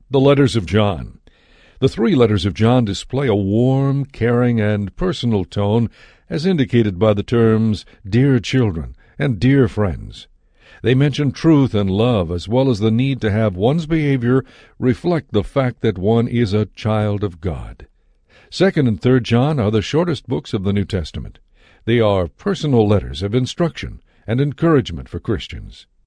The letters of John. The three letters of John display a warm, caring, and personal tone as indicated by the terms dear children and dear friends. They mention truth and love as well as the need to have one's behavior reflect the fact that one is a child of God. 2nd and 3rd John are the shortest books of the New Testament. They are personal letters of instruction and encouragement for Christians.